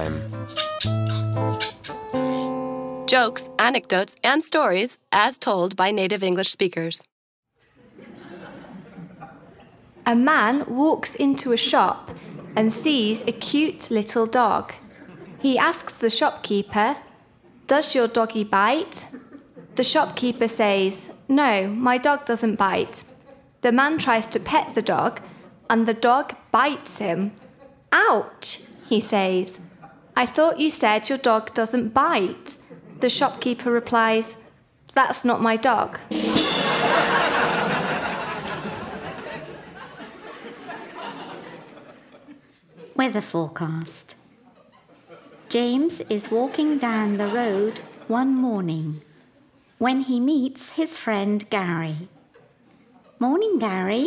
time. Jokes, anecdotes, and stories as told by native English speakers. A man walks into a shop and sees a cute little dog. He asks the shopkeeper, "Does your doggy bite?" The shopkeeper says, "No, my dog doesn't bite." The man tries to pet the dog, and the dog bites him. "Ouch," he says. "I thought you said your dog doesn't bite." The shopkeeper replies, "That's not my dog." Weather forecast. James is walking down the road one morning when he meets his friend Gary. "Morning, Gary."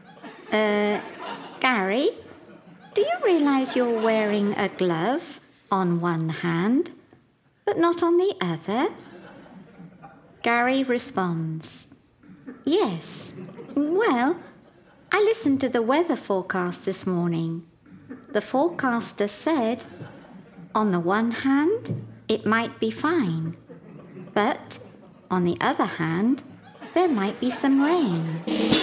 Gary, do you realise you're wearing a glove on one hand, but not on the other? Gary responds, "Yes. Well, I listened to the weather forecast this morning. The forecaster said, on the one hand, it might be fine, but on the other hand, there might be some rain."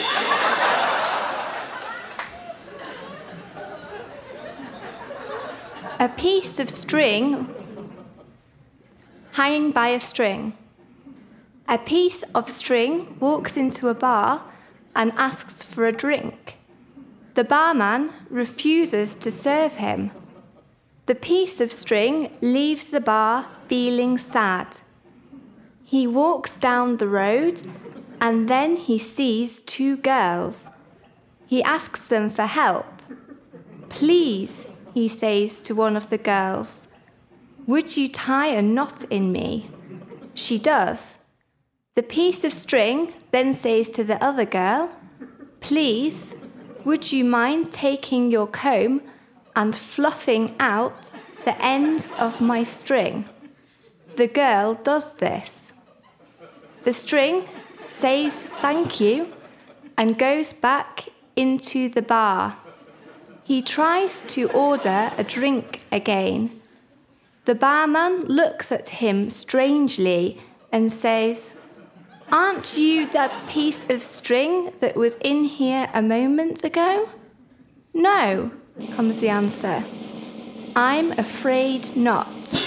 A piece of string hanging by a string. A piece of string walks into a bar and asks for a drink. The barman refuses to serve him. The piece of string leaves the bar feeling sad. He walks down the road and then he sees two girls. He asks them for help. "Please," he says to one of the girls, "would you tie a knot in me?" She does. The piece of string then says to the other girl, "Please, would you mind taking your comb and fluffing out the ends of my string?" The girl does this. The string says thank you and goes back into the bar. He tries to order a drink again. The barman looks at him strangely and says, "Aren't you that piece of string that was in here a moment ago?" "No," comes the answer. "I'm afraid not."